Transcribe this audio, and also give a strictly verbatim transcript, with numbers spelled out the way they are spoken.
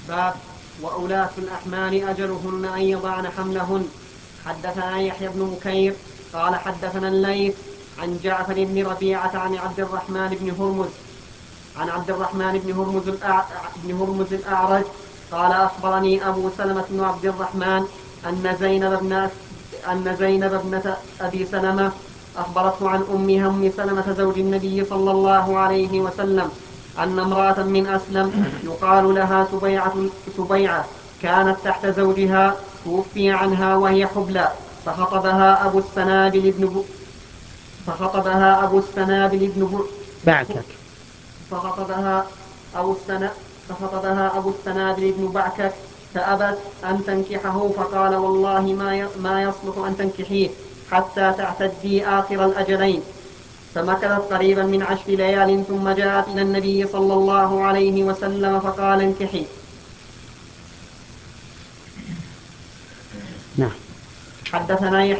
باب وأولاة الأحمال أجلهن أن يضعن حملهن. حدثنا يحيى بن بكير قال حدثنا الليث عن جعفر بن ربيعة عن عبد الرحمن بن هرمز عن عبد الرحمن بن هرمز الأع... بن هرمز الأعرج قال أخبرني أبو سلمة بن عبد الرحمن أن زينب بن أن زينب ابنة أبي سلمة أخبرته عن أمها أم سلمة زوج النبي صلى الله عليه وسلم أن امرأة من أسلم يقال لها سبيعة, سبيعة كانت تحت زوجها توفي عنها وهي حبلى فخطبها أبو السنابل بن ب... فخطبها أبو السنابل بن ب... بعكك. فخطبها أبو السنا فخطبها أبو السنابل بن بعكك فأبت أن تنكحه فقال والله ما ما يصلح أن تنكحيه حتى تعتدي آخر الأجلين. فمكثت قريبا من عشر ليال ثم جاءت إلى النبي صلى الله عليه وسلم فقال انكحي. نعم. حدثنا